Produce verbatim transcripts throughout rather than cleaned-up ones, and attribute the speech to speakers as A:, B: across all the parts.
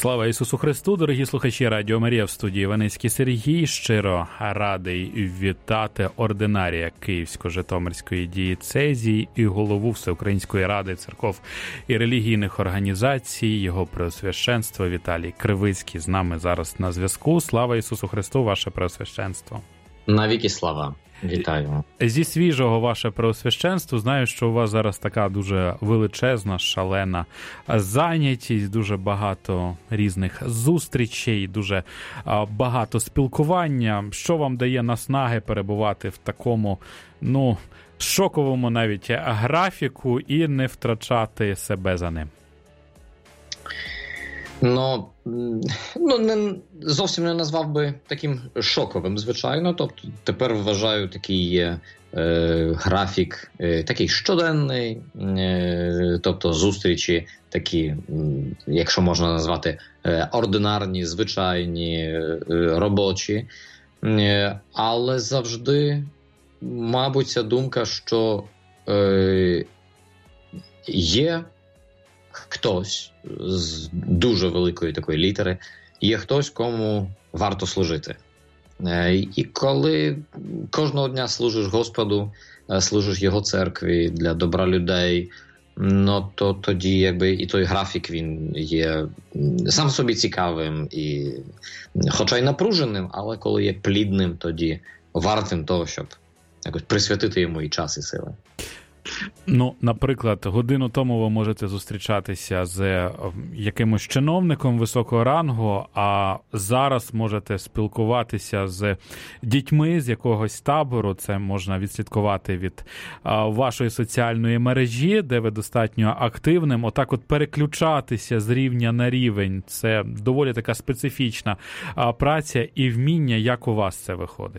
A: Слава Ісусу Христу, дорогі слухачі Радіо Марія, в студії Іваницький Сергій. Щиро радий вітати ординарія Київсько-Житомирської дієцезії і голову Всеукраїнської ради церков і релігійних організацій, його преосвященство Віталій Кривицький з нами зараз на зв'язку. Слава Ісусу Христу, ваше преосвященство.
B: Навіки слава. Вітаю.
A: Зі свіжого ваше преосвященство. Знаю, що у вас зараз така дуже величезна, шалена зайнятість, дуже багато різних зустрічей, дуже багато спілкування. Що вам дає наснаги перебувати в такому, ну, шоковому навіть графіку і не втрачати себе за ним?
B: Ну, ну, не, зовсім не назвав би таким шоковим, звичайно. Тобто тепер вважаю такий є е, графік е, такий щоденний, е, тобто зустрічі такі, якщо можна назвати, е, ординарні, звичайні, е, робочі. Е, але завжди, мабуть, ця думка, що е, є хтось з дуже великої такої літери, є хтось, кому варто служити. І коли кожного дня служиш Господу, служиш Його церкві для добра людей, ну, то тоді якби і той графік, він є сам собі цікавим, і, хоча й напруженим, але коли є плідним, тоді вартим того, щоб якось присвятити йому і час, і сили.
A: Ну, наприклад, годину тому ви можете зустрічатися з якимось чиновником високого рангу, а зараз можете спілкуватися з дітьми з якогось табору. Це можна відслідкувати від вашої соціальної мережі, де ви достатньо активним. Отак от переключатися з рівня на рівень – це доволі така специфічна праця і вміння. Як у вас це виходить?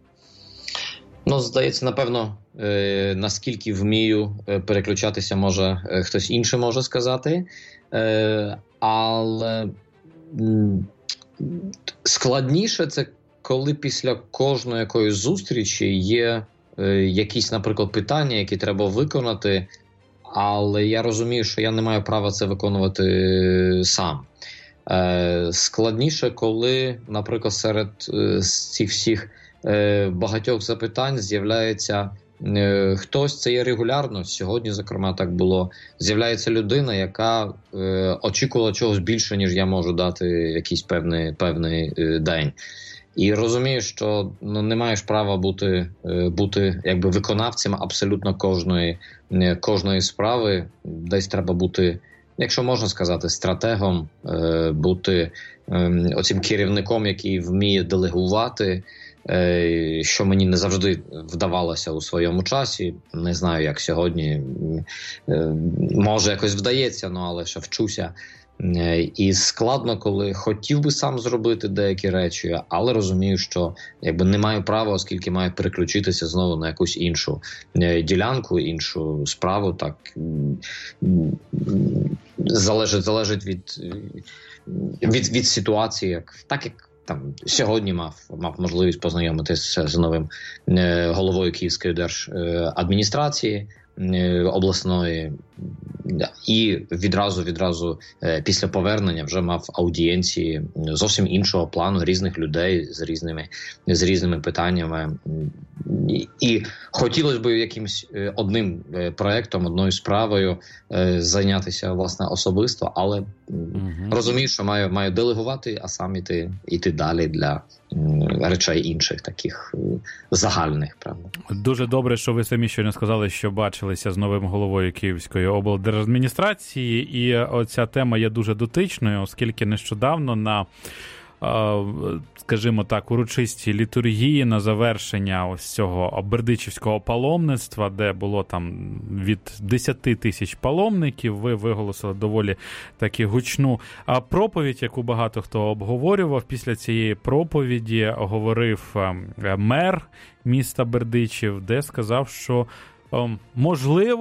B: Ну, здається, напевно, е, наскільки вмію переключатися, може, хтось інший може сказати. Е, але м, складніше це, коли після кожної якоїсь зустрічі є е, якісь, наприклад, питання, які треба виконати, але я розумію, що я не маю права це виконувати сам. Е, складніше, коли, наприклад, серед е, цих всіх багатьох запитань з'являється е, хтось, це є регулярно, сьогодні, зокрема, так було, з'являється людина, яка е, очікувала чогось більше, ніж я можу дати якийсь певний, певний е, день. І розумію, що ну, не маєш права бути, е, бути якби виконавцем абсолютно кожної, е, кожної справи. Десь треба бути, якщо можна сказати, стратегом, е, бути е, оцим керівником, який вміє делегувати, що мені не завжди вдавалося у своєму часі. Не знаю, як сьогодні. Може, якось вдається, ну, але ще вчуся. І складно, коли хотів би сам зробити деякі речі, але розумію, що якби не маю права, оскільки маю переключитися знову на якусь іншу ділянку, іншу справу. Так залежить, залежить від, від, від ситуації, як, так як там сьогодні мав, мав можливість познайомитися з новим е, головою Київської держадміністрації е, обласної, і відразу, відразу е, після повернення вже мав аудієнції зовсім іншого плану, різних людей з різними, з різними питаннями. І, і хотілося б якимось одним проєктом, одною справою е, зайнятися, власне, особисто, але угу. розумію, що маю, маю делегувати, а сам іти, іти далі для м, речей інших, таких загальних, правда.
A: Дуже добре, що ви самі щойно сказали, що бачилися з новим головою Київської облдержадміністрації, і оця тема є дуже дотичною, оскільки нещодавно на, скажімо так, урочистій літургії на завершення ось цього бердичівського паломництва, де було там від десять тисяч паломників, ви виголосили доволі таки гучну проповідь, яку багато хто обговорював. Після цієї проповіді говорив мер міста Бердичів, де сказав, що можливо,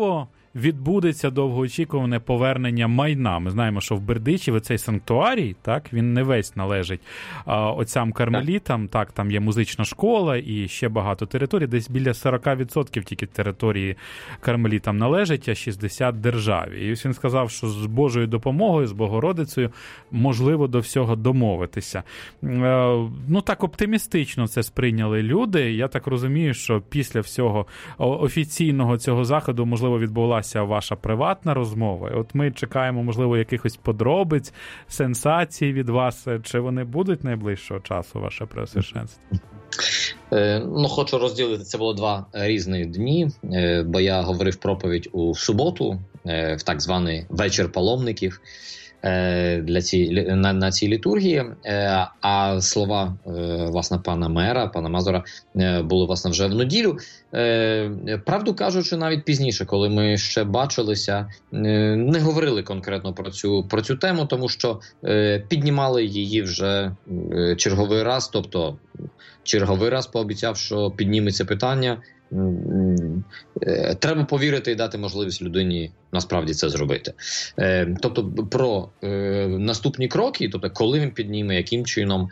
A: відбудеться довгоочікуване повернення майна. Ми знаємо, що в Бердичеві цей санктуарій, так, він не весь належить а, отцям кармелітам, так, там є музична школа і ще багато територій, десь біля сорок відсотків тільки території кармелітам належить, а шістдесят відсотків державі. І ось він сказав, що з Божою допомогою, з Богородицею можливо до всього домовитися. Ну, так оптимістично це сприйняли люди. Я так розумію, що після всього офіційного цього заходу, можливо, відбулася ваша приватна розмова. От ми чекаємо, можливо, якихось подробиць, сенсацій від вас. Чи вони будуть найближчого часу, ваше преосвященство?
B: Ну, хочу розділити, це було два різні дні, бо я говорив проповідь у суботу, в так званий вечір паломників для ці, на, на цій літургії, а слова, власне, пана мера, пана Мазура були, власне, вже в неділю. Правду кажучи, навіть пізніше, коли ми ще бачилися, не говорили конкретно про цю, про цю тему, тому що піднімали її вже черговий раз, тобто черговий раз пообіцяв, що підніметься питання. Треба повірити і дати можливість людині насправді це зробити. Тобто про наступні кроки, тобто коли він підніме, яким чином,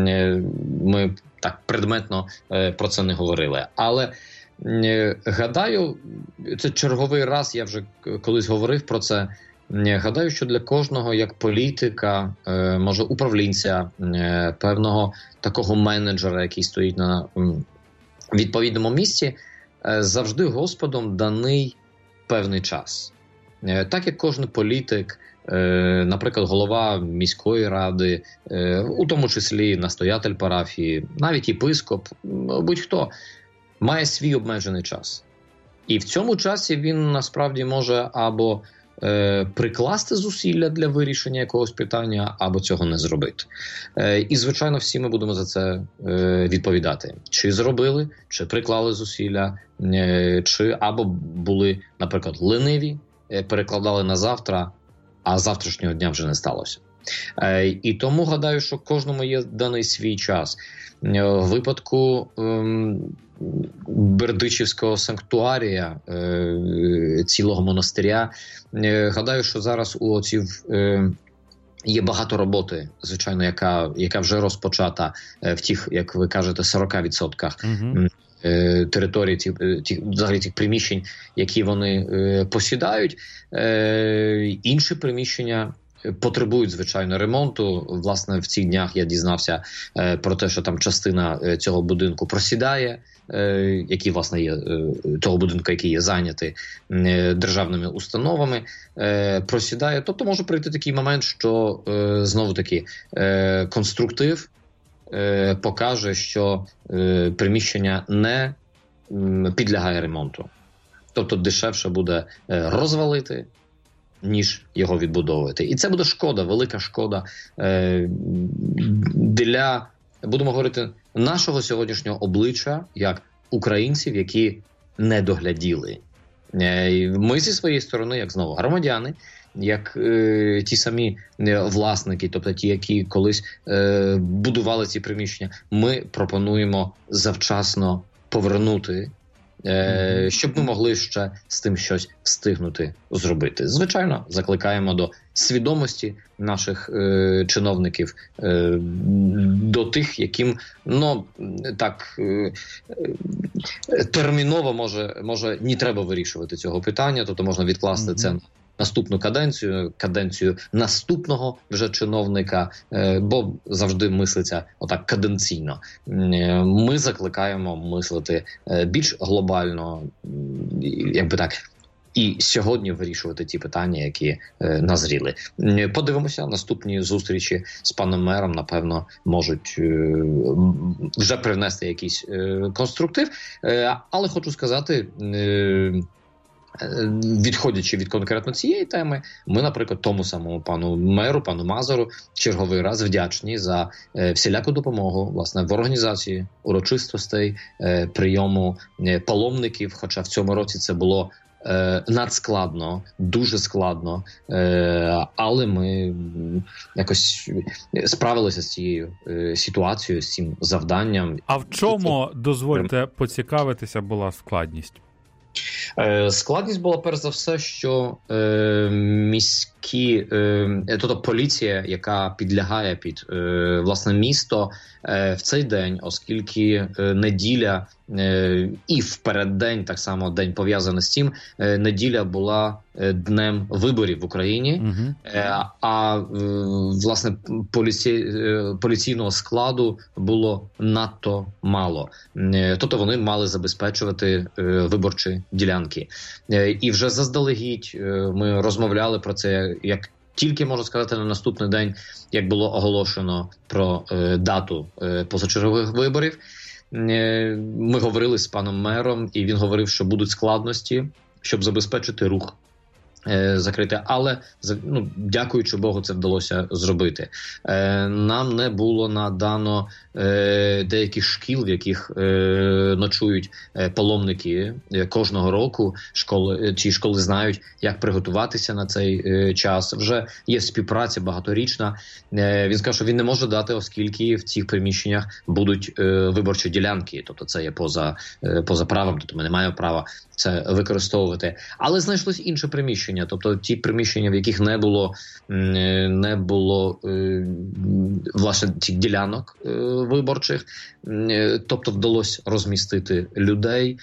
B: ми так предметно про це не говорили. Але гадаю, це черговий раз, я вже колись говорив про це, гадаю, що для кожного, як політика, може управлінця, певного такого менеджера, який стоїть на відповідному місці, завжди Господом даний певний час. Так як кожен політик, наприклад, голова міської ради, у тому числі настоятель парафії, навіть єпископ, будь-хто, має свій обмежений час. І в цьому часі він насправді може або Е, прикласти зусилля для вирішення якогось питання, або цього не зробити. Е, і, звичайно, всі ми будемо за це е, відповідати. Чи зробили, чи приклали зусилля, е, чи або були, наприклад, лениві, е, перекладали на завтра, а завтрашнього дня вже не сталося. Е, і тому гадаю, що кожному є даний свій час. Е, в випадку е, Бердичівського санктуарія, е, цілого монастиря, е, гадаю, що зараз у отців е, є багато роботи, звичайно, яка, яка вже розпочата е, в тих, як ви кажете, сорок відсотках uh-huh. е, території, тих, тих, взагалі тих приміщень, які вони е, посідають. Е, інші приміщення потребують, звичайно, ремонту. Власне, в цих днях я дізнався е, про те, що там частина е, цього будинку просідає, е, які, власне, є е, того будинку, який є зайнятий е, державними установами, е, просідає. Тобто може прийти такий момент, що е, знову-таки е, конструктив е, покаже, що е, приміщення не е, підлягає ремонту. Тобто дешевше буде е, розвалити, ніж його відбудовувати. І це буде шкода, велика шкода е, для, будемо говорити, нашого сьогоднішнього обличчя, як українців, які не догляділи. Е, ми зі своєї сторони, як знову громадяни, як е, ті самі е, власники, тобто ті, які колись е, будували ці приміщення, ми пропонуємо завчасно повернути, щоб ми могли ще з тим щось встигнути зробити. Звичайно, закликаємо до свідомості наших е, чиновників, е, до тих, яким, ну, так, е, терміново може, може не треба вирішувати цього питання, тобто можна відкласти mm-hmm. це на наступну каденцію, каденцію наступного вже чиновника, бо завжди мислиться отак каденційно. Ми закликаємо мислити більш глобально, якби так, і сьогодні вирішувати ті питання, які е, назріли. Подивимося, наступні зустрічі з паном мером, напевно, можуть е, вже привнести якийсь е, конструктив. Е, але хочу сказати, е, відходячи від конкретно цієї теми, ми, наприклад, тому самому пану меру, пану Мазуру, черговий раз вдячні за е, всіляку допомогу, власне, в організації урочистостей, е, прийому е, паломників, хоча в цьому році це було е, надскладно, дуже складно, е, але ми якось справилися з цією е, ситуацією, з цим завданням.
A: А в чому, дозвольте поцікавитися, була складність?
B: Складність була перш за все, що е, міські, е, тобто поліція, яка підлягає під е, власне місто е, в цей день, оскільки е, неділя е, і в переддень, так само день пов'язаний з цим, е, неділя була е, днем виборів в Україні, uh-huh. е, а е, власне поліці, е, поліційного складу було надто мало. Е, тобто вони мали забезпечувати е, виборчі ділянки. І вже заздалегідь ми розмовляли про це, як тільки, можу сказати, на наступний день, як було оголошено про е, дату е, позачергових виборів. Е, ми говорили з паном мером, і він говорив, що будуть складності, щоб забезпечити рух е, закрити. Але, ну, дякуючи Богу, це вдалося зробити. Е, нам не було надано е, деяких шкіл, в яких е, ночують е, паломники е, кожного року. Школи, ці школи знають, як приготуватися на цей е, час. Вже є співпраця багаторічна. Е, він сказав, що він не може дати, оскільки в цих приміщеннях будуть е, виборчі ділянки. Тобто це є поза, е, поза правом, тобто ми не маємо права це використовувати. Але знайшлось інше приміщення, тобто ті приміщення, в яких не було, не було е, власне цих ділянок е, виборчих, е, тобто вдалося розмістити людей.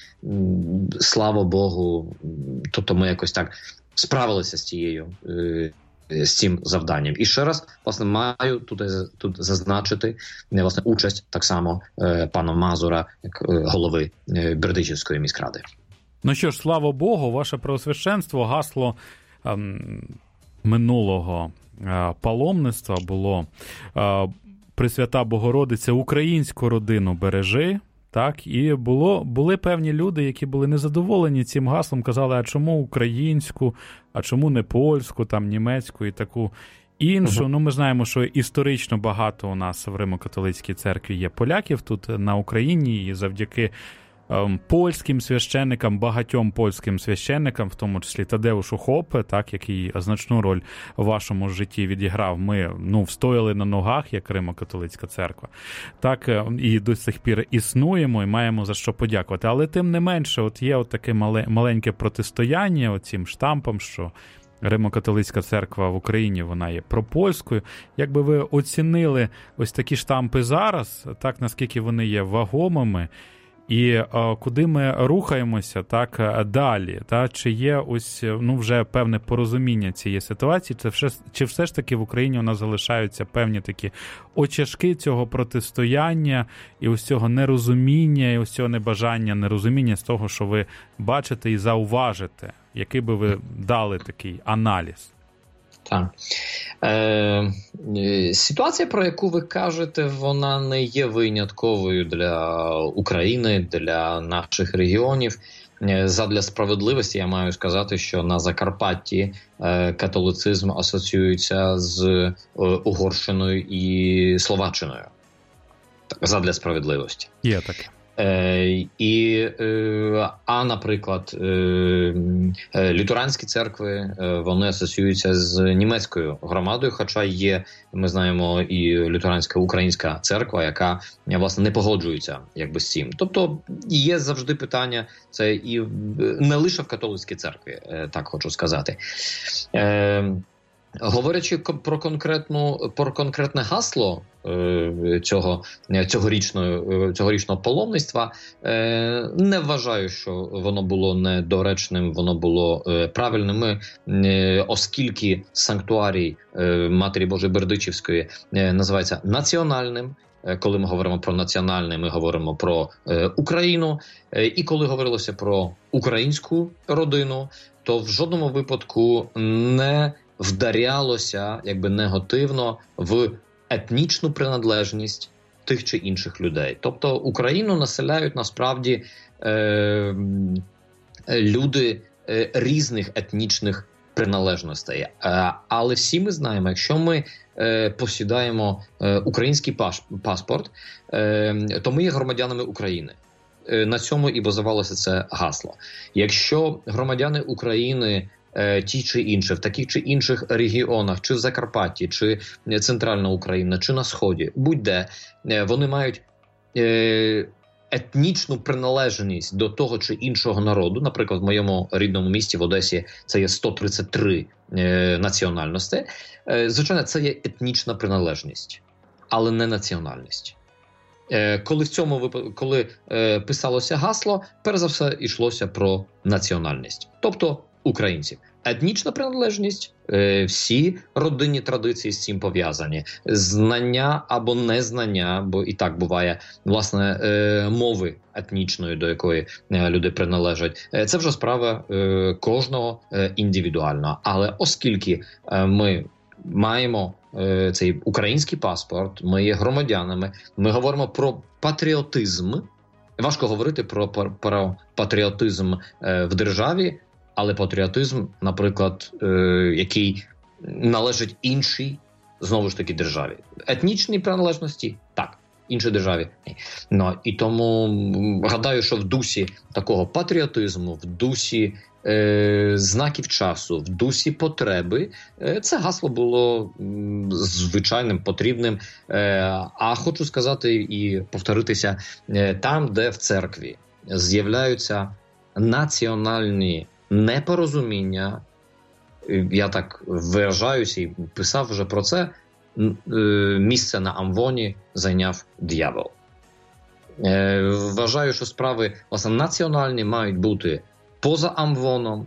B: Слава Богу, тобто ми якось так справилися з цією е, з цим завданням. І ще раз, власне, маю тут, тут зазначити власне участь так само е, пана Мазура, як е, голови е, Бердичівської міськради.
A: Ну що ж, слава Богу, ваше Преосвященство, гасло ем, минулого е, паломництва було е, Пресвята Богородиця, українську родину бережи. Так, і було, були певні люди, які були незадоволені цим гаслом, казали, а чому українську, а чому не польську, там, німецьку і таку іншу. Uh-huh. Ну, ми знаємо, що історично багато у нас в Римо-католицькій церкві є поляків тут на Україні, і завдяки ем, польським священникам, багатьом польським священникам, в тому числі Тадеушу Хопе, так, який значну роль в вашому житті відіграв, ми, ну, встояли на ногах, як Римо-католицька церква. Так, і до сих пір існуємо, і маємо за що подякувати. Але тим не менше, от є от таке мале, маленьке протистояння оцім штампам, що Римо-католицька церква в Україні, вона є пропольською. Як би ви оцінили ось такі штампи зараз, так, наскільки вони є вагомими, і а, куди ми рухаємося так далі? Та? Чи є ось, ну, вже певне порозуміння цієї ситуації? Чи все, чи все ж таки в Україні у нас залишаються певні такі очажки цього протистояння і ось цього нерозуміння, і ось цього небажання, нерозуміння з того, що ви бачите і зауважите? Який би ви дали такий аналіз?
B: Так. Е, ситуація, про яку ви кажете, вона не є винятковою для України, для наших регіонів. Задля справедливості я маю сказати, що на Закарпатті е, католицизм асоціюється з е, Угорщиною і Словаччиною. Задля справедливості.
A: Є таке.
B: Е, і, е, а, наприклад, е, е, лютеранські церкви, е, вони асоціюються з німецькою громадою, хоча є, ми знаємо, і лютеранська українська церква, яка, власне, не погоджується якби з цим. Тобто є завжди питання, це і не лише в католицькій церкві, е, так хочу сказати. Е, Говорячи про конкретну про конкретне гасло е, цього цьогорічного цьогорічного паломництва, е, не вважаю, що воно було недоречним, воно було е, правильним, Ми, е, оскільки санктуарій е, Матері Божої Бердичівської е, називається національним. Коли ми говоримо про національне, ми говоримо про е, Україну. Е, і коли говорилося про українську родину, то в жодному випадку не вдарялося якби негативно в етнічну приналежність тих чи інших людей. Тобто Україну населяють насправді е, люди е, різних етнічних приналежностей. Е, але всі ми знаємо, якщо ми е, посідаємо е, український паш, паспорт, е, то ми є громадянами України. Е, на цьому і базувалося це гасло. Якщо громадяни України ті чи інші, в таких чи інших регіонах, чи в Закарпатті, чи Центральна Україна, чи на Сході, будь-де, вони мають е, етнічну приналежність до того чи іншого народу. Наприклад, в моєму рідному місті в Одесі це є сто тридцять три е, національності. Е, звичайно, це є етнічна приналежність, але не національність. Е, коли в цьому випадку, коли е, писалося гасло, перш за все йшлося про національність, тобто українців. Етнічна приналежність, е, всі родинні традиції з цим пов'язані. Знання або незнання, бо і так буває, власне, е, мови етнічної, до якої е, люди приналежать. Е, це вже справа е, кожного е, індивідуально. Але оскільки е, ми маємо е, цей український паспорт, ми є громадянами, ми говоримо про патріотизм. Важко говорити про, про, про патріотизм е, в державі, але патріотизм, наприклад, е, який належить іншій, знову ж таки, державі. Етнічній приналежності – так, іншій державі. Ну, і тому гадаю, що в дусі такого патріотизму, в дусі е, знаків часу, в дусі потреби, е, це гасло було м, звичайним, потрібним. Е, а хочу сказати і повторитися, е, там, де в церкві з'являються національні непорозуміння, я так виражаюся і писав вже про це, місце на Амвоні зайняв диявол. Вважаю, що справи, власне, національні мають бути поза Амвоном,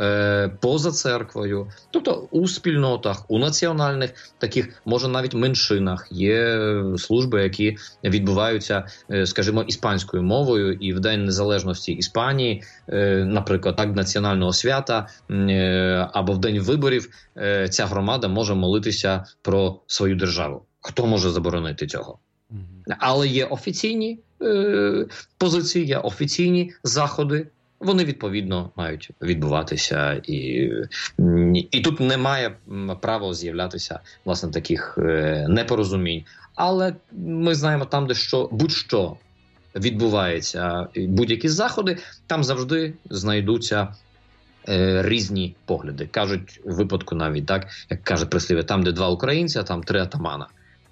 B: поза церквою, тобто у спільнотах, у національних таких, може навіть меншинах є служби, які відбуваються, скажімо, іспанською мовою, і в День Незалежності Іспанії, наприклад, так, національного свята, або в день виборів ця громада може молитися про свою державу. Хто може заборонити цього? Але є офіційні е, позиції, є офіційні заходи, вони, відповідно, мають відбуватися, і, і тут немає права з'являтися, власне, таких е, непорозумінь. Але ми знаємо, там, де що, будь-що відбувається, будь-які заходи, там завжди знайдуться е, різні погляди. Кажуть у випадку навіть, так, як каже прислів'я, там, де два українця, там три атамана.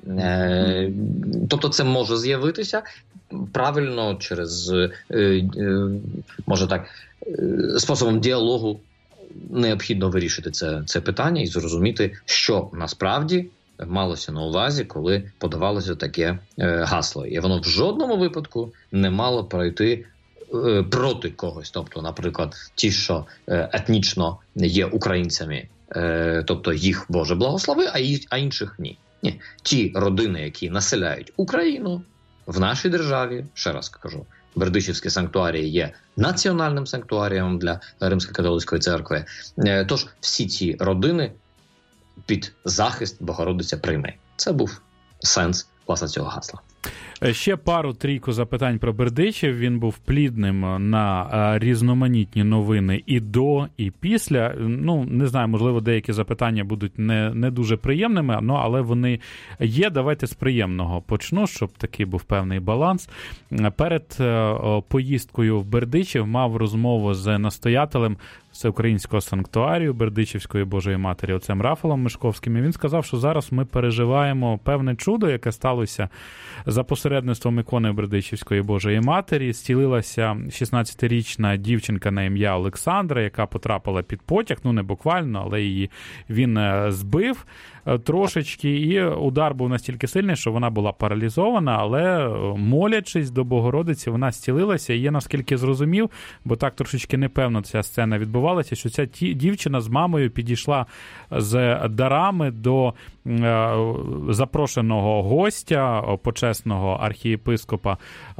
B: Е, тобто це може з'явитися правильно через, е, е, може так, е, способом діалогу необхідно вирішити це, це питання і зрозуміти, що насправді малося на увазі, коли подавалося таке е, гасло. І воно в жодному випадку не мало пройти е, проти когось. Тобто, наприклад, ті, що е, етнічно є українцями, е, тобто їх Боже благослови, а, й, а інших ні. Ні, ті родини, які населяють Україну в нашій державі, ще раз кажу, Бердичівський санктуарій є національним санктуарієм для Римсько-католицької церкви. Тож всі ці родини під захист Богородиця прийме. Це був сенс, власне, цього гасла.
A: Ще пару-трійку запитань про Бердичів. Він був плідним на різноманітні новини і до, і після. Ну, не знаю, можливо, деякі запитання будуть не, не дуже приємними, ну, але вони є. Давайте з приємного почну, щоб такий був певний баланс. Перед поїздкою в Бердичів мав розмову з настоятелем Всеукраїнського санктуарію Бердичівської Божої Матері, отцем Рафалом Мишковським. І він сказав, що зараз ми переживаємо певне чудо, яке сталося за посередництвом ікони Бердичівської Божої Матері. Зцілилася шістнадцятирічна дівчинка на ім'я Олександра, яка потрапила під потяг, ну не буквально, але її він збив трошечки, і удар був настільки сильний, що вона була паралізована, але молячись до Богородиці, вона зцілилася. І я наскільки зрозумів, бо так трошечки непевно ця сцена відбувалася, що ця дівчина з мамою підійшла з дарами до запрошеного гостя, почесного архієпископа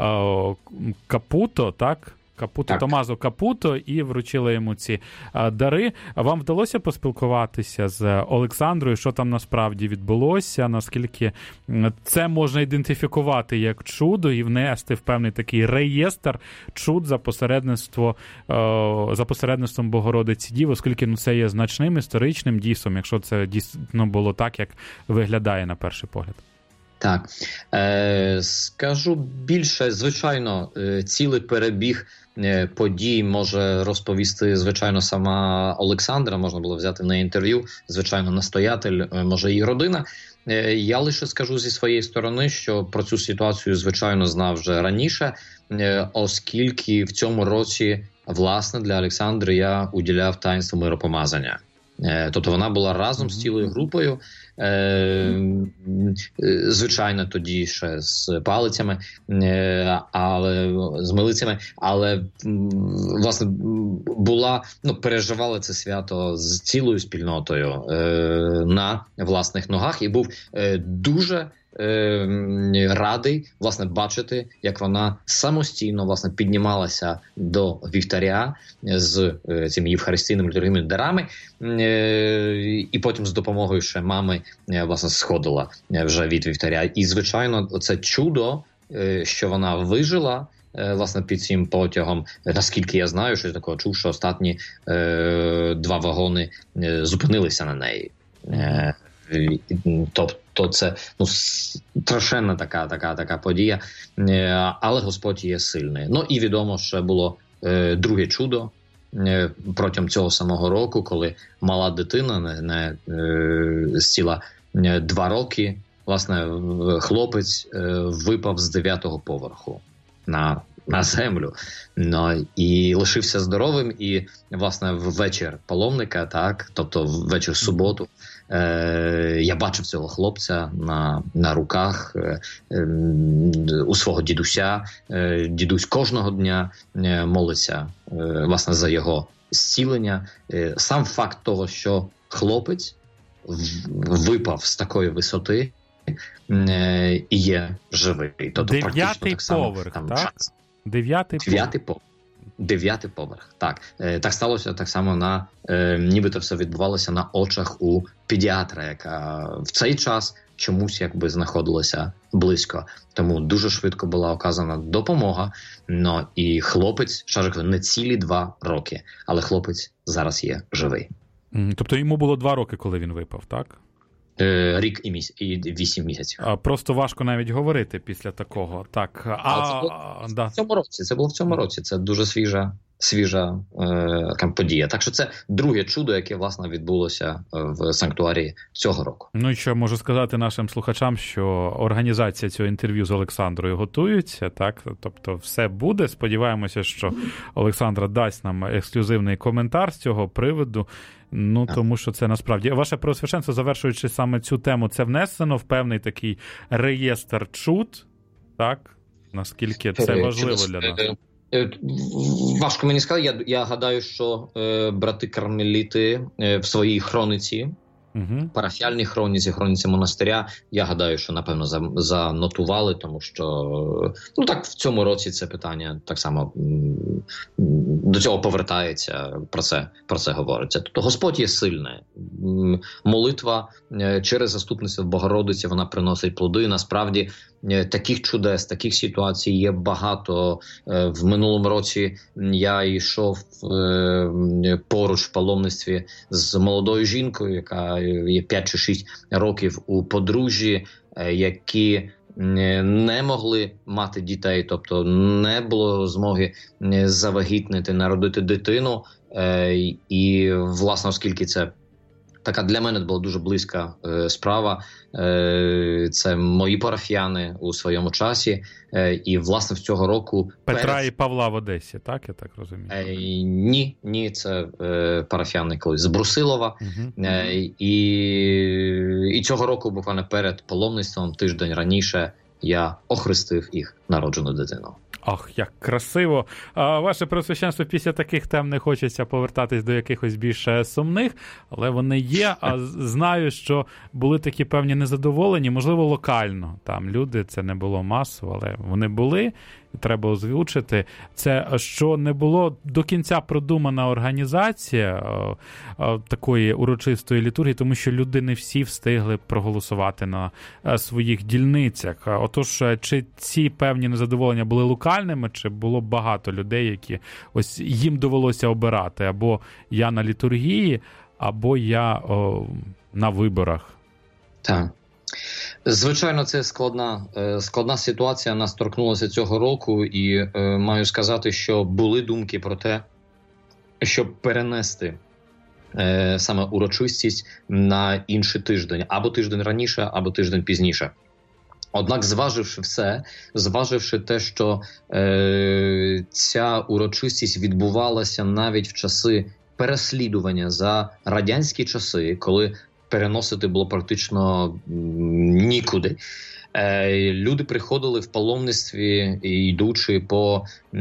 A: Капуто, так? Капуто, Томазо Капуто, і вручили йому ці а, дари. Вам вдалося поспілкуватися з Олександрою, що там насправді відбулося, наскільки це можна ідентифікувати як чудо і внести в певний такий реєстр чуд за посередництво, о, за посередництвом Богородиці Діви, оскільки ну, це є значним історичним дійством, якщо це дійсно було так, як виглядає на перший погляд.
B: Так, е, скажу більше, звичайно, цілий перебіг подій може розповісти, звичайно, сама Олександра, можна було взяти на інтерв'ю, звичайно, настоятель, може її родина. Я лише скажу зі своєї сторони, що про цю ситуацію, звичайно, знав вже раніше, оскільки в цьому році, власне, для Олександри я уділяв таїнство миропомазання. Тобто вона була разом mm-hmm. з цілою групою, звичайно, тоді ще з палицями, але з милицями, але, власне, була, ну, переживала це свято з цілою спільнотою на власних ногах і був дуже радий, власне, бачити, як вона самостійно, власне, піднімалася до вівтаря з цими євхаристійними літургійними дарами, і потім з допомогою ще мами, власне, сходила вже від вівтаря. І, звичайно, це чудо, що вона вижила, власне, під цим потягом, наскільки я знаю, що я такого чув, що останні два вагони зупинилися на неї. Тобто це, ну, страшенна така, така, така подія, але Господь є сильний. Ну і відомо, що було е, друге чудо е, протягом цього самого року, коли мала дитина, не, не е, стіла е, два роки, власне, хлопець е, випав з дев'ятого поверху на на землю, ну, і лишився здоровим, і, власне, в вечір паломника, так, тобто в вечір суботу, е, я бачив цього хлопця на, на руках е, е, у свого дідуся. Е, дідусь кожного дня е, молиться, е, власне, за його зцілення. Е, сам факт того, що хлопець випав з такої висоти е, і є живий. Тобто,
A: дев'ятий поверх,
B: там,
A: так?
B: Шанс.
A: Дев'ятий
B: Дев'ятий поверх. Дев'ятий поверх, так. Е, так сталося так само на, е, нібито все відбувалося на очах у педіатра, яка в цей час чомусь якби знаходилася близько. Тому дуже швидко була оказана допомога. Ну, і хлопець, шарик, не цілі два роки, але хлопець зараз є живий.
A: Тобто йому було два роки, коли він випав, так?
B: Рік і, міс... і вісім місяців.
A: А, просто важко навіть говорити після такого. Так, а,
B: а це було
A: да.
B: в цьому році. Це було в цьому році. Це дуже свіжа, свіжа е, подія. Так що це друге чудо, яке, власне, відбулося в санктуарії цього року.
A: Ну і що можу сказати нашим слухачам, що організація цього інтерв'ю з Олександрою готується, так? Тобто все буде. Сподіваємося, що Олександра дасть нам ексклюзивний коментар з цього приводу. Ну, тому що це насправді... Ваше Преосвященство, завершуючи саме цю тему, це внесено в певний такий реєстр чуд, так? Наскільки це важливо для нас?
B: Важко мені сказати. Я, я гадаю, що е, брати кармеліти е, в своїй хроніці, угу. парафіальній хроніці, хроніці монастиря, я гадаю, що, напевно, за, занотували, тому що, ну так, в цьому році це питання так само м, до цього повертається, про це, про це говориться. Тобто Господь є сильний. М, молитва е, через заступництво Богородиці, вона приносить плоди. Насправді, е, таких чудес, таких ситуацій є багато. Е, в минулому році я йшов е, поруч в паломництві з молодою жінкою, яка є п'ять чи шість років у подружжі, е, які не могли мати дітей, тобто не було змоги завагітнити, народити дитину. І, власне, оскільки це така для мене була дуже близька е, справа, е, це мої парафіяни у своєму часі, е, і, власне, в цього року...
A: Петра
B: перед...
A: і Павла в Одесі, так, я так розумію?
B: Е, ні, ні, це е, парафіяни колись з Брусилова, угу. е, і, і цього року, буквально перед паломництвом, тиждень раніше, я охрестив їх народжену дитину.
A: Ах, як красиво. А, ваше Преосвященство, після таких тем не хочеться повертатись до якихось більш сумних, але вони є. А знаю, що були такі певні незадоволені, можливо, локально. Там люди, це не було масово, але вони були. Треба озвучити. Це, що не було до кінця продумана організація а, а, такої урочистої літургії, тому що люди не всі встигли проголосувати на а, своїх дільницях. А, отож, чи ці певні незадоволення були локальними, чи було багато людей, які ось їм довелося обирати, або я на літургії, або я о, на виборах?
B: Так. Звичайно, це складна, складна ситуація нас торкнулася цього року, і е, маю сказати, що були думки про те, щоб перенести е, саме урочистість на інший тиждень, або тиждень раніше, або тиждень пізніше. Однак, зваживши все, зваживши те, що е, ця урочистість відбувалася навіть в часи переслідування за радянські часи, коли переносити було практично нікуди, е, люди приходили в паломництві, йдучи по е,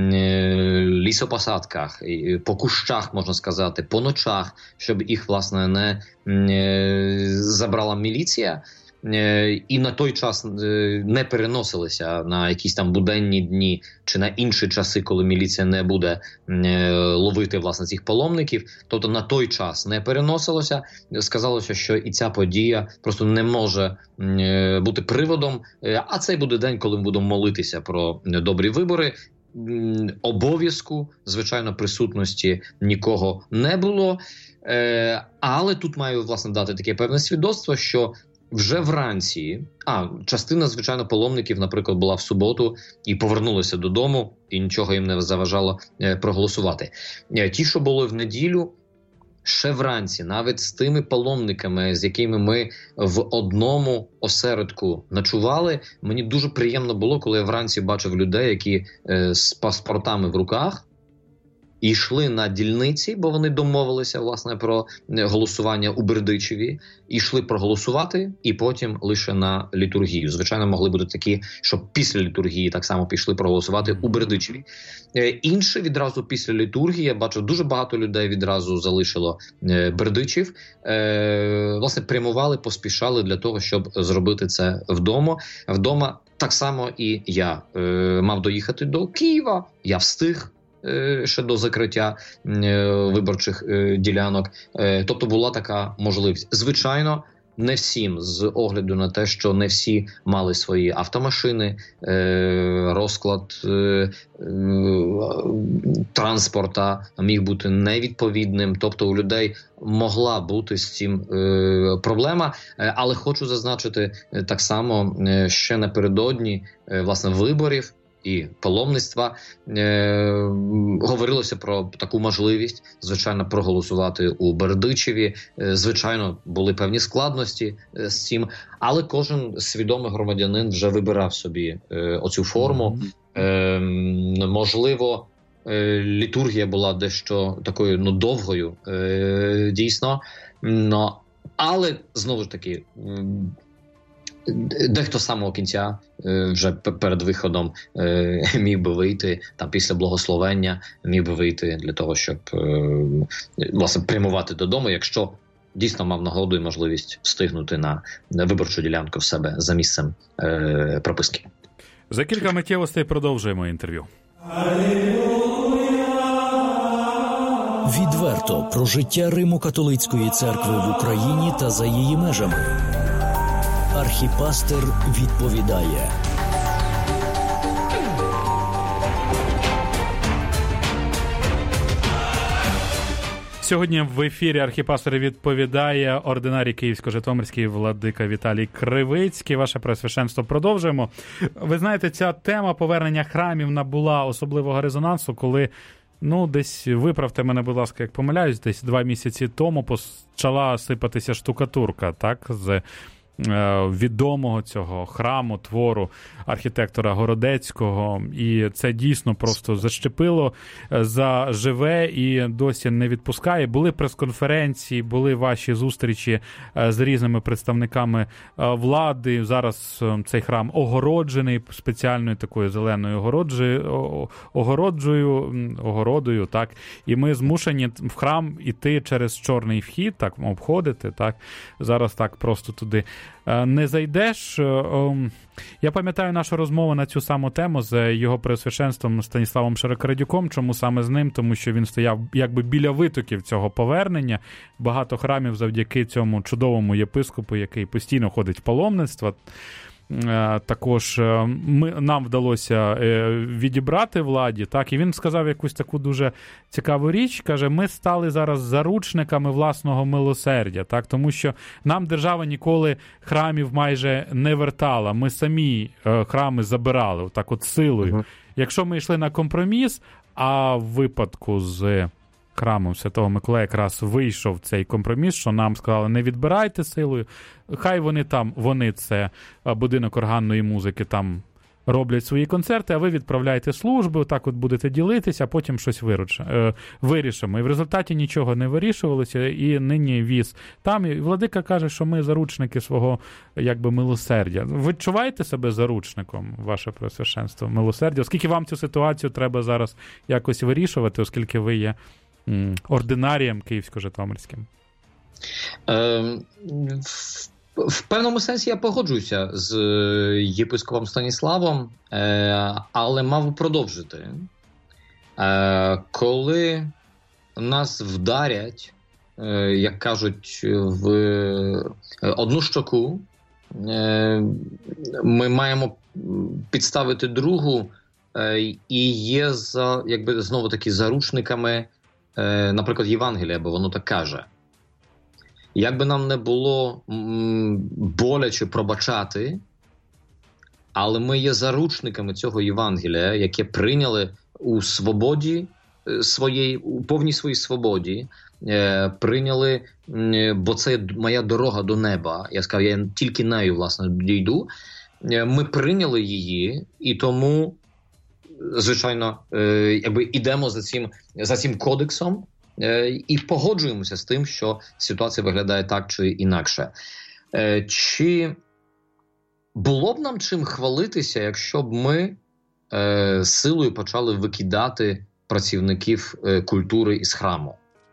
B: лісопосадках, по кущах, можна сказати, по ночах, щоб їх, власне, не е, забрала міліція. І на той час не переносилися на якісь там буденні дні чи на інші часи, коли міліція не буде ловити, власне, цих паломників. Тобто на той час не переносилося. Сказалося, що і ця подія просто не може бути приводом. А цей буде день, коли ми будемо молитися про добрі вибори. Обов'язку, звичайно, присутності нікого не було. Але тут маю, власне, дати таке певне свідоцтво, що вже вранці, а частина, звичайно, паломників, наприклад, була в суботу і повернулися додому, і нічого їм не заважало е, проголосувати. Е, ті, що були в неділю, ще вранці, навіть з тими паломниками, з якими ми в одному осередку ночували, мені дуже приємно було, коли я вранці бачив людей, які е, з паспортами в руках, і йшли на дільниці, бо вони домовилися, власне, про голосування у Бердичеві, і йшли проголосувати, і потім лише на літургію. Звичайно, могли бути такі, що після літургії так само пішли проголосувати у Бердичеві. Е, інші відразу після літургії, я бачив, дуже багато людей відразу залишило е, Бердичів. Е, власне, прямували, поспішали для того, щоб зробити це вдома. Вдома так само і я е, мав доїхати до Києва, я встиг ще до закриття виборчих ділянок. Тобто була така можливість. Звичайно, не всім, з огляду на те, що не всі мали свої автомашини, розклад транспорта міг бути невідповідним. Тобто у людей могла бути з цим проблема. Але хочу зазначити так само, ще напередодні, власне, виборів і паломництва е, говорилося про таку можливість, звичайно, проголосувати у Бердичеві. Е, звичайно, були певні складності е, з цим, але кожен свідомий громадянин вже вибирав собі е, оцю форму. Е, можливо, е, літургія була дещо такою, ну, довгою, е, дійсно, но, але, знову ж таки, дехто з самого кінця, вже перед виходом, міг би вийти, там після благословення, міг би вийти для того, щоб, власне, прямувати додому, якщо дійсно мав нагоду і можливість встигнути на виборчу ділянку в себе за місцем прописки.
A: За кілька миттєвостей продовжуємо інтерв'ю.
C: Відверто про життя Римо-католицької церкви в Україні та за її межами. Архіпастир відповідає.
A: Сьогодні в ефірі архіпастор відповідає ординарій Київсько-Житомирський владика Віталій Кривицький. Ваше Преосвященство, продовжуємо. Ви знаєте, ця тема повернення храмів набула особливого резонансу, коли, ну, десь, виправте мене, будь ласка, як помиляюсь, десь два місяці тому почала сипатися штукатурка, так, з відомого цього храму, твору архітектора Городецького, і це дійсно просто защепило за живе і досі не відпускає. Були прес-конференції, були ваші зустрічі з різними представниками влади. Зараз цей храм огороджений спеціальною такою зеленою огороджею, огороджею, огородою, так, і ми змушені в храм іти через чорний вхід, так, обходити, так, зараз так просто туди не зайдеш. Я пам'ятаю нашу розмову на цю саму тему з його преосвященством Станіславом Широкорадюком. Чому саме з ним? Тому що він стояв якби біля витоків цього повернення. Багато храмів завдяки цьому чудовому єпископу, який постійно ходить в паломництво. Також ми, нам вдалося відібрати владі, так, і він сказав якусь таку дуже цікаву річ, каже, ми стали зараз заручниками власного милосердя, так, тому що нам держава ніколи храмів майже не вертала, ми самі храми забирали, так от силою. Uh-huh. Якщо ми йшли на компроміс, а в випадку з храмом Святого Миколая якраз вийшов цей компроміс, що нам сказали, не відбирайте силою, хай вони там, вони це будинок органної музики, там роблять свої концерти, а ви відправляєте служби, отак от будете ділитися, а потім щось вируч, е, вирішимо. І в результаті нічого не вирішувалося, і нині віз там. І владика каже, що ми заручники свого, якби, милосердя. Ви відчуваєте себе заручником, ваше Преосвященство, милосердя? Оскільки вам цю ситуацію треба зараз якось вирішувати, оскільки ви є м, ординарієм київсько-житомирським?
B: Ем, В певному сенсі я погоджуюся з єпископом Станіславом, але мав продовжити. Коли нас вдарять, як кажуть, в одну щоку, ми маємо підставити другу і є, за, якби, знову-таки заручниками, наприклад, Євангелія, бо воно так каже. Як би нам не було м, боляче пробачати, але ми є заручниками цього Євангелія, яке прийняли у свободі своєї, у повній своїй свободі, е, прийняли, е, бо це моя дорога до неба. Я сказав, я тільки нею, власне, дійду. Е, ми прийняли її, і тому, звичайно, е, якби ідемо за цим, за цим кодексом, і погоджуємося з тим, що ситуація виглядає так чи інакше. Чи було б нам чим хвалитися, якщо б ми е, силою почали викидати працівників е, культури із храму?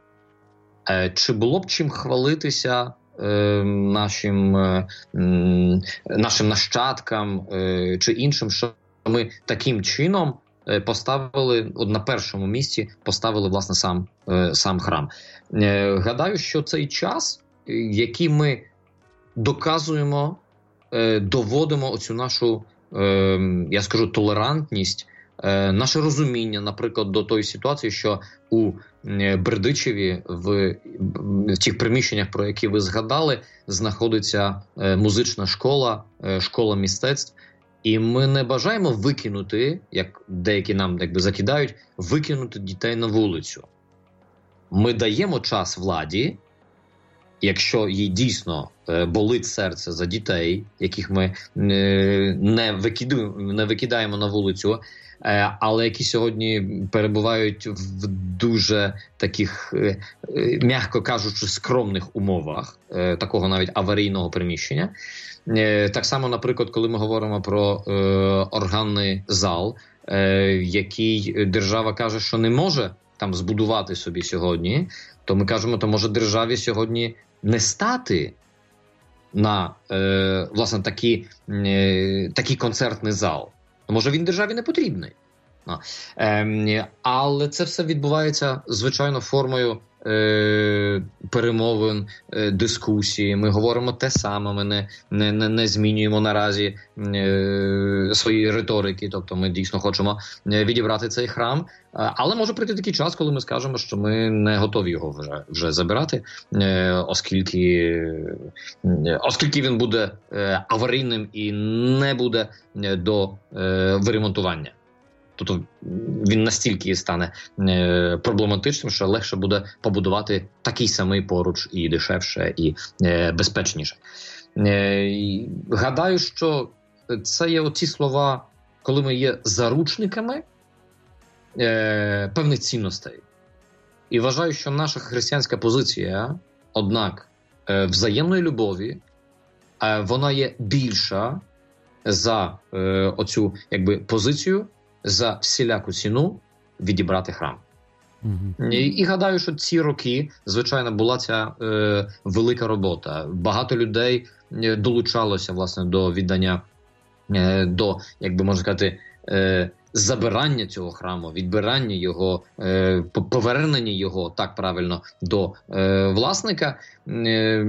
B: Е, чи було б чим хвалитися е, нашим, е, нашим нащадкам е, чи іншим, що ми таким чином поставили, от на першому місці поставили, власне, сам, сам храм. Гадаю, що цей час, який ми доказуємо, доводимо оцю нашу, я скажу, толерантність, наше розуміння, наприклад, до тої ситуації, що у Бердичеві, в, в тих приміщеннях, про які ви згадали, знаходиться музична школа, школа мистецтв. І ми не бажаємо викинути, як деякі нам якби закидають, викинути дітей на вулицю. Ми даємо час владі, якщо їй дійсно болить серце за дітей, яких ми не викидаємо, не викидаємо на вулицю, але які сьогодні перебувають в дуже таких, м'яко кажучи, скромних умовах, такого навіть аварійного приміщення. Так само, наприклад, коли ми говоримо про е, органний зал, е, який держава каже, що не може там збудувати собі сьогодні, то ми кажемо, то може державі сьогодні не стати на, е, власне, такий, е, такий концертний зал. Може він державі не потрібний. Е, але це все відбувається, звичайно, формою Е, перемовин, е, дискусії. Ми говоримо те саме, ми не, не, не, не змінюємо наразі е, свої риторики, тобто ми дійсно хочемо відібрати цей храм. Але може прийти такий час, коли ми скажемо, що ми не готові його вже, вже забирати, е, оскільки, оскільки він буде е, аварійним і не буде до е, виремонтування. Тобто він настільки стане е, проблематичним, що легше буде побудувати такий самий поруч і дешевше, і е, безпечніше. Е, і гадаю, що це є оці слова, коли ми є заручниками е, певних цінностей. І вважаю, що наша християнська позиція, однак, е, взаємної любові, е, вона є більша за е, оцю, якби, позицію, за всіляку ціну відібрати храм. Mm-hmm. І, і гадаю, що ці роки, звичайно, була ця е, велика робота. Багато людей долучалося, власне, до віддання, е, до, як би можна сказати, е, забирання цього храму, відбирання його, е, повернення його, так правильно, до е, власника. Е,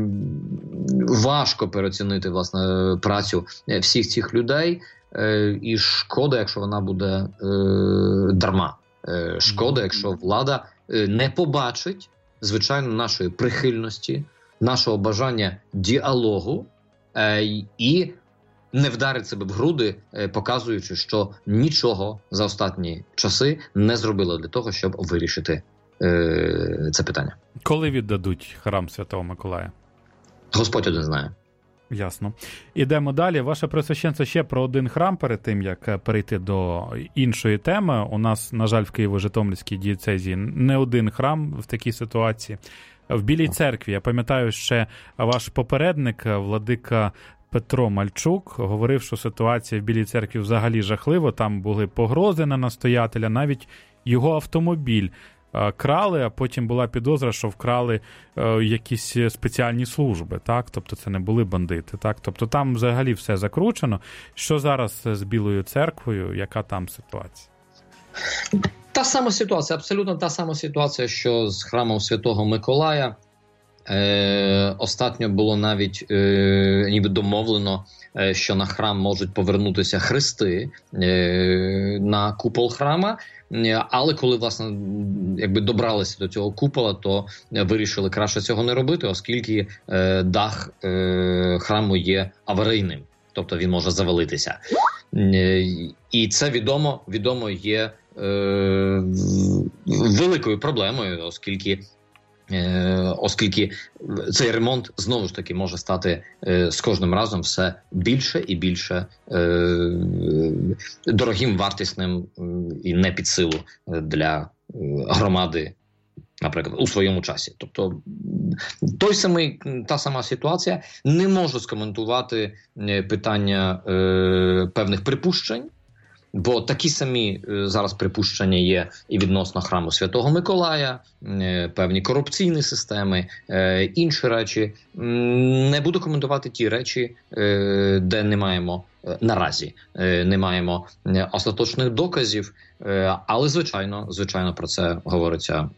B: важко переоцінити, власне, працю всіх цих людей. Е, і шкода, якщо вона буде е, дарма. Е, шкода, якщо влада е, не побачить, звичайно, нашої прихильності, нашого бажання діалогу е, і не вдарить себе в груди, е, показуючи, що нічого за останні часи не зробило для того, щоб вирішити е, це питання.
A: Коли віддадуть храм Святого Миколая?
B: Господь один знає.
A: Ясно. Ідемо далі. Ваше Преосвященство, ще про один храм перед тим, як перейти до іншої теми. У нас, на жаль, в Києво-Житомирській дієцезії не один храм в такій ситуації. В Білій церкві, я пам'ятаю, ще ваш попередник, владика Петро Мальчук, говорив, що ситуація в Білій церкві взагалі жахлива. Там були погрози на настоятеля, навіть його автомобіль крали, а потім була підозра, що вкрали е, якісь спеціальні служби, так? Тобто це не були бандити, так? Тобто там взагалі все закручено. Що зараз з Білою церквою, яка там ситуація?
B: Та сама ситуація, абсолютно та сама ситуація, що з храмом Святого Миколая. Е, Остатньо було навіть е, ніби домовлено, е, що на храм можуть повернутися хрести е, на купол храма. Але коли, власне, якби добралися до цього купола, то вирішили краще цього не робити, оскільки е, дах е, храму є аварійним, тобто він може завалитися. Е, і це відомо, відомо є е, великою проблемою, оскільки оскільки цей ремонт, знову ж таки, може стати е, з кожним разом все більше і більше е, дорогим, вартісним і не під силу для громади, наприклад, у своєму часі. Тобто той самий, та сама ситуація. Не можу скоментувати питання е, певних припущень, бо такі самі зараз припущення є і відносно храму Святого Миколая, певні корупційні системи, інші речі. Не буду коментувати ті речі, де не маємо наразі, не маємо остаточних доказів, але звичайно, звичайно про це говориться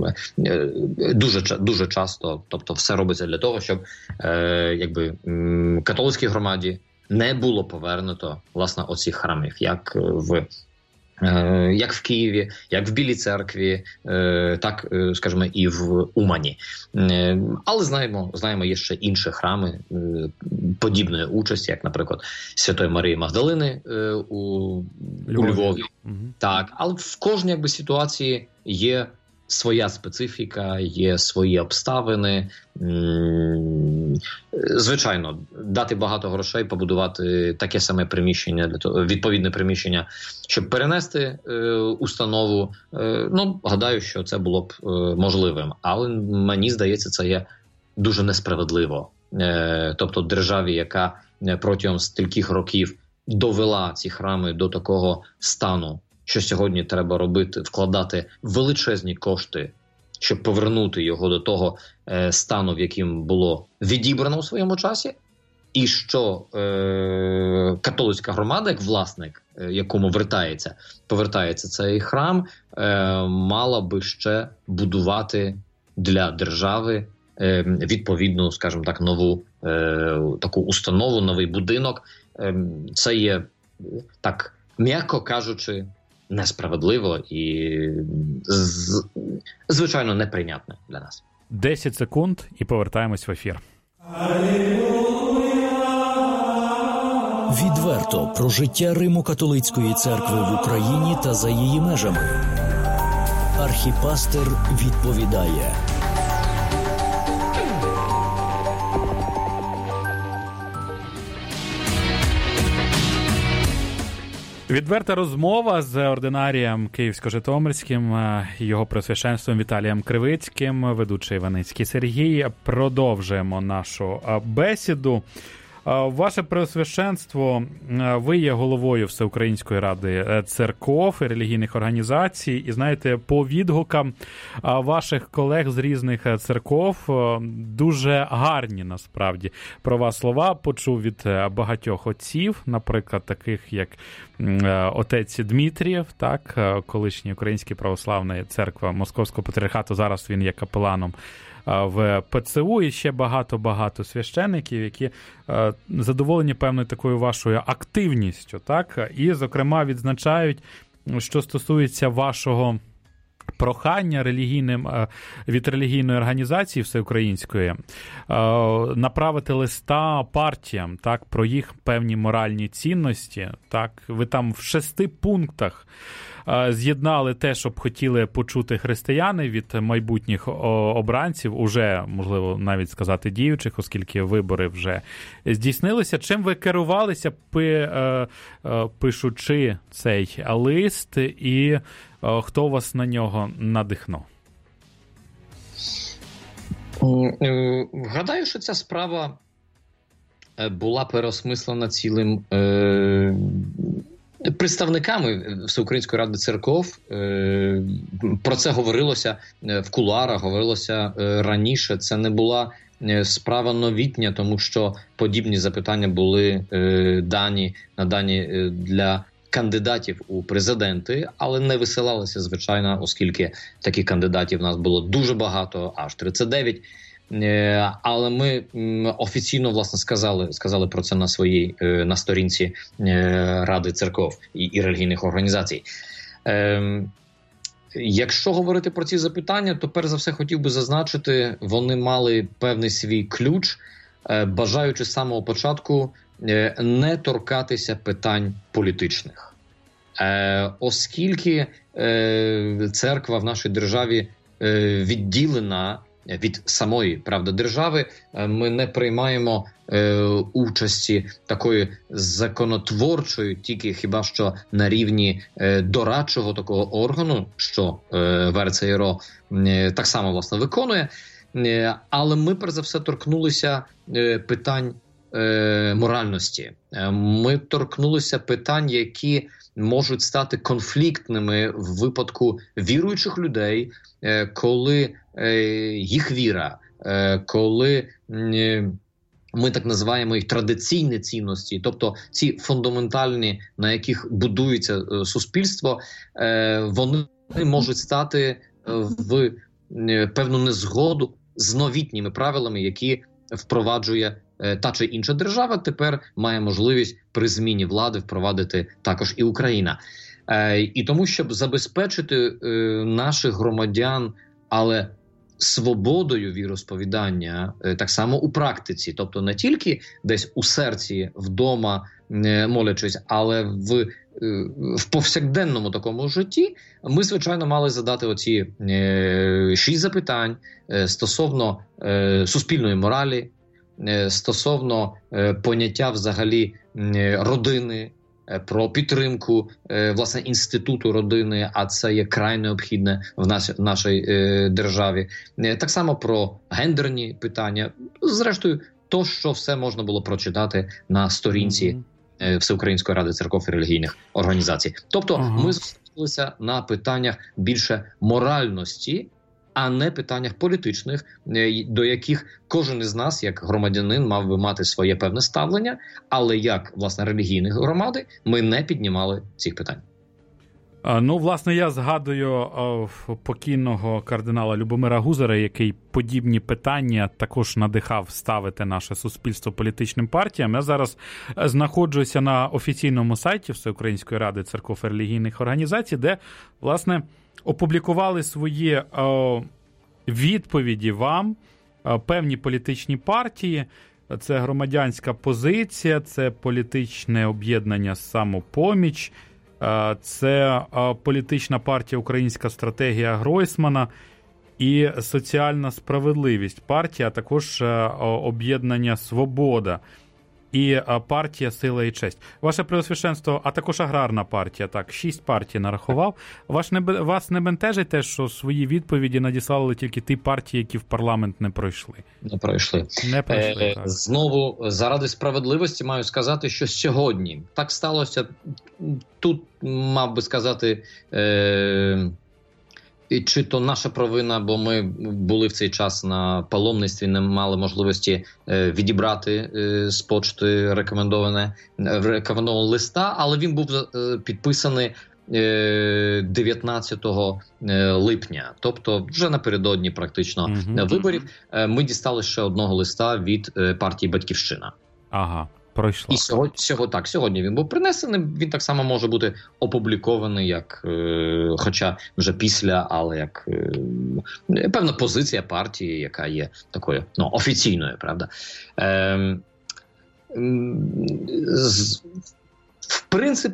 B: дуже, дуже часто. Тобто все робиться для того, щоб якби католицькій громаді не було повернуто, власне, оцих храмів, як в, е, як в Києві, як в Білій церкві, е, так, е, скажімо, і в Умані. Е, але знаємо, знаємо, є ще інші храми е, подібної участі, як, наприклад, Святої Марії Магдалини е, у, у Львові. Угу. Так, але в кожній якби ситуації є своя специфіка, є свої обставини. Звичайно, дати багато грошей, побудувати таке саме приміщення, для того, відповідне приміщення, щоб перенести е, установу. Е, ну, гадаю, що це було б е, можливим. Але мені здається, це є дуже несправедливо. Е, тобто державі, яка протягом стількох років довела ці храми до такого стану, що сьогодні треба робити, вкладати величезні кошти, щоб повернути його до того е, стану, в яким було відібрано у своєму часі, і що е, католицька громада, як власник, е, якому вертається, повертається цей храм, е, мала би ще будувати для держави е, відповідну, скажімо так, нову е, таку установу, новий будинок. Е, це є, так, м'яко кажучи, несправедливо і, з, звичайно, неприйнятне для нас.
A: десять секунд і повертаємось в ефір.
C: Відверто про життя Римо-католицької церкви в Україні та за її межами. Архіпастир відповідає.
A: Відверта розмова з ординарієм Київсько-Житомирським, його Преосвященством Віталієм Кривицьким, ведучий Іваницький Сергій. Продовжуємо нашу бесіду. Ваше Преосвященство, ви є головою Всеукраїнської ради церков і релігійних організацій. І знаєте, по відгукам ваших колег з різних церков дуже гарні, насправді, про вас слова почув від багатьох отців, наприклад, таких як отець Дмитрієв, так, колишній Український православної церкви Московського патріархату, зараз він є капеланом в ПЦУ, і ще багато-багато священиків, які е, задоволені певною такою вашою активністю, так? І, зокрема, відзначають, що стосується вашого прохання релігійним, е, від релігійної організації всеукраїнської е, направити листа партіям, так, про їх певні моральні цінності, так? Ви там в шести пунктах з'єднали те, що б хотіли почути християни від майбутніх обранців, уже, можливо, навіть сказати діючих, оскільки вибори вже здійснилися. Чим ви керувалися, пишучи цей лист, і хто вас на нього надихнув?
B: Гадаю, що ця справа була переосмислена цілим е, представниками Всеукраїнської ради церков. Е, про це говорилося в кулуарах, говорилося е, раніше. Це не була справа новітня, тому що подібні запитання були е, дані, надані для кандидатів у президенти, але не висилалися, звичайно, оскільки таких кандидатів у нас було дуже багато, аж тридцять дев'ять. Але ми офіційно, власне, сказали, сказали про це на своїй, на сторінці Ради церков і, і релігійних організацій. Е, якщо говорити про ці запитання, то перш за все хотів би зазначити, вони мали певний свій ключ, е, бажаючи з самого початку е, не торкатися питань політичних. Е, оскільки е, церква в нашій державі е, відділена від самої, правда, держави, ми не приймаємо е, участі такої законотворчої, тільки хіба що на рівні е, дорадчого такого органу, що е, ВРЦРО е, так само, власне, виконує. Е, але ми, перш за все, торкнулися е, питань е, моральності. Е, ми торкнулися питань, які можуть стати конфліктними в випадку віруючих людей, е, коли їх віра, коли ми так називаємо їх традиційні цінності, тобто ці фундаментальні, на яких будується суспільство, вони можуть стати в певну незгоду з новітніми правилами, які впроваджує та чи інша держава, тепер має можливість при зміні влади впровадити також і Україна. І тому, щоб забезпечити наших громадян, але свободою віросповідання, так само у практиці, тобто не тільки десь у серці, вдома молячись, але в, в повсякденному такому житті, ми, звичайно, мали задати оці е, шість запитань е, стосовно е, суспільної моралі, е, стосовно е, поняття взагалі е, родини, про підтримку, власне, інституту родини, а це є край необхідне в, нас, в нашій е, державі. Так само про гендерні питання. Зрештою, то, що все можна було прочитати на сторінці е, Всеукраїнської ради церков і релігійних організацій. Тобто ага. ми зосередилися на питаннях більше моральності, а не питаннях політичних, до яких кожен із нас, як громадянин, мав би мати своє певне ставлення, але як, власне, релігійні громади, ми не піднімали цих питань.
A: Ну, власне, я згадую о, покійного кардинала Любомира Гузара, який подібні питання також надихав ставити наше суспільство політичним партіям. Я зараз знаходжуся на офіційному сайті Всеукраїнської ради церков і релігійних організацій, де, власне, опублікували свої о, відповіді вам о, певні політичні партії. Це громадянська позиція, це політичне об'єднання «Самопоміч», це політична партія «Українська стратегія» Гройсмана і «Соціальна справедливість» партія, а також об'єднання «Свобода» і партія «Сила і честь». Ваше Преосвященство, а також аграрна партія, так, шість партій нарахував. Вас не, вас не бентежить те, що свої відповіді надіслали тільки ті партії, які в парламент не пройшли?
B: Не пройшли.
A: Не пройшли,
B: е,
A: так.
B: Знову, заради справедливості маю сказати, що сьогодні так сталося, тут мав би сказати, е, чи то наша провина, бо ми були в цей час на паломництві, не мали можливості е, відібрати е, з почти рекомендоване, рекомендованого листа, але він був е, підписаний е, дев'ятнадцятого липня, тобто вже напередодні практично mm-hmm. виборів. Е, ми дістали ще одного листа від е, партії «Батьківщина».
A: Ага. Пройшла.
B: І сьогодні, сьогодні, так, сьогодні він був принесений, він так само може бути опублікований, як, е, хоча вже після, але як е, певна позиція партії, яка є такою, ну, офіційною, правда. Е, з, в принципі,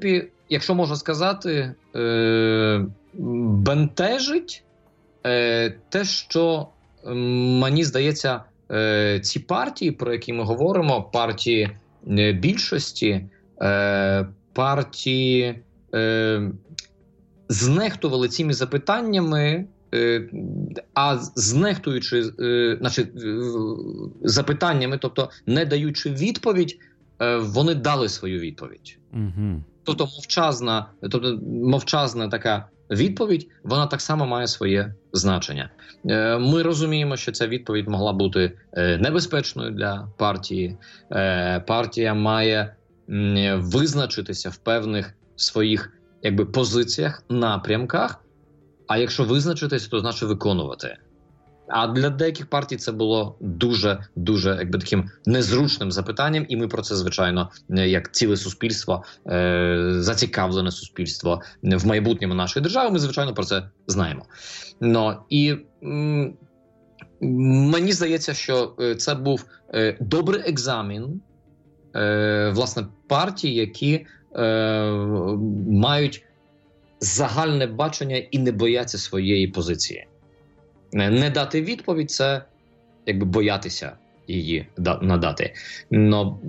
B: якщо можна сказати, е, бентежить е, те, що е, мені здається, е, ці партії, про які ми говоримо, партії е, більшості, е, партії е, знехтували цими запитаннями, е, а знехтуючи е, значить, запитаннями, тобто не даючи відповідь, е, вони дали свою відповідь.
A: Угу.
B: Тобто мовчазна, тобто мовчазна така відповідь, вона так само має своє значення. Е, ми розуміємо, що ця відповідь могла бути е, небезпечною для партії. Е, партія має м, визначитися в певних своїх якби позиціях, напрямках, а якщо визначитися, то значить виконувати. А для деяких партій це було дуже-дуже якби таким незручним запитанням, і ми про це, звичайно, як ціле суспільство, е- зацікавлене суспільство в майбутньому нашої держави, ми, звичайно, про це знаємо. Но, і м- мені здається, що це був е- добрий екзамен, е- власне, партій, які е- мають загальне бачення і не бояться своєї позиції. Не дати відповідь – це якби боятися її надати. Но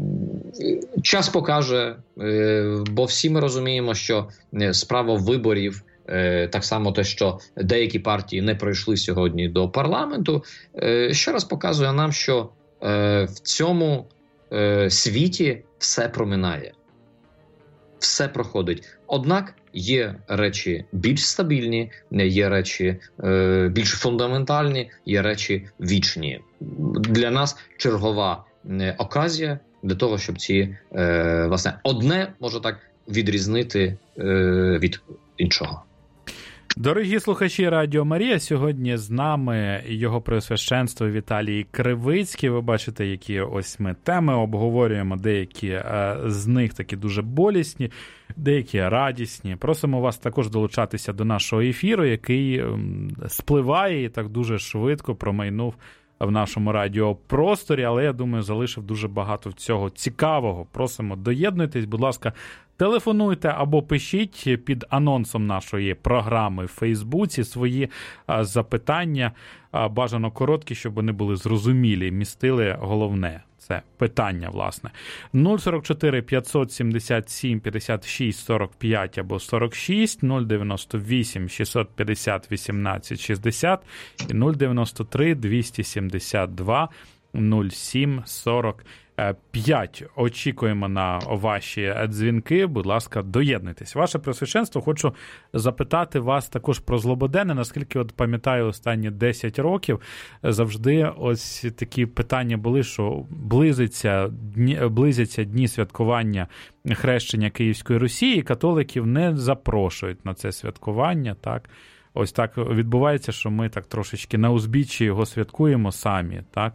B: час покаже, бо всі ми розуміємо, що справа виборів, так само те, що деякі партії не пройшли сьогодні до парламенту, ще раз показує нам, що в цьому світі все проминає. Все проходить. Однак є речі більш стабільні, є речі е, більш фундаментальні, є речі вічні. Для нас чергова е, оказія для того, щоб ці, е, власне, одне може так відрізнити е, від іншого.
A: Дорогі слухачі Радіо Марія, сьогодні з нами його преосвященство Віталій Кривицький. Ви бачите, які ось ми теми обговорюємо, деякі з них такі дуже болісні, деякі радісні. Просимо вас також долучатися до нашого ефіру, який спливає і так дуже швидко промайнув в нашому радіопросторі, але, я думаю, залишив дуже багато цього цікавого. Просимо, доєднуйтесь, будь ласка, телефонуйте або пишіть під анонсом нашої програми в Фейсбуці свої запитання, бажано короткі, щоб вони були зрозумілі, містили головне. Це питання, власне. нуль сорок чотири п'ятсот сімдесят сім п'ятдесят шість сорок п'ять або сорок шість, нуль дев'яносто вісім шістсот п'ятдесят вісімнадцять шістдесят і нуль дев'яносто три двісті сімдесят два нуль сім сорок п'ять. Очікуємо на ваші дзвінки. Будь ласка, доєднуйтесь. Ваше Преосвященство, хочу запитати вас також про злободенне. Наскільки от пам'ятаю, останні десять років завжди ось такі питання були, що близиться дні, близяться дні святкування хрещення Київської Русі, і католиків не запрошують на це святкування, так? Ось так відбувається, що ми так трошечки на узбіччі його святкуємо самі, так?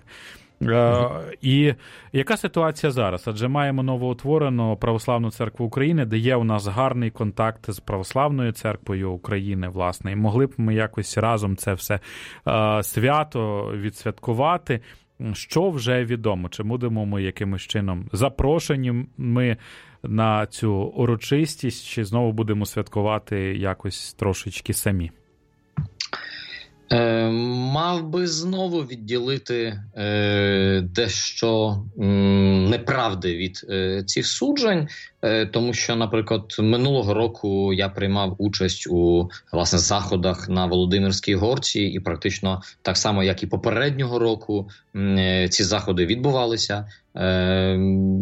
A: Uh, і яка ситуація зараз? Адже маємо новоутворену Православну Церкву України, де є у нас гарний контакт з Православною Церквою України, власне. І могли б ми якось разом це все uh, свято відсвяткувати. Що вже відомо? Чи будемо ми якимось чином запрошені ми на цю урочистість, чи знову будемо святкувати якось трошечки самі?
B: Е, мав би знову відділити е, дещо м, неправди від е, цих суджень, е, тому що, наприклад, минулого року я приймав участь у, власне, заходах на Володимирській горці, і практично так само, як і попереднього року, е, ці заходи відбувалися. Е,